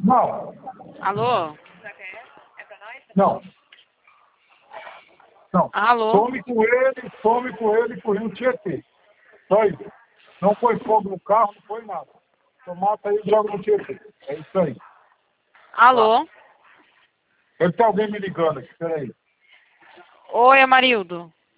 Não, Alô? não, não. Alô? Some com ele pro Rio Tietê. Só isso. Não foi fogo no carro, não foi nada. Só mata aí e joga no Tietê. É isso aí. Alô? Deve ter alguém me ligando aqui, peraí. Oi, Amarildo.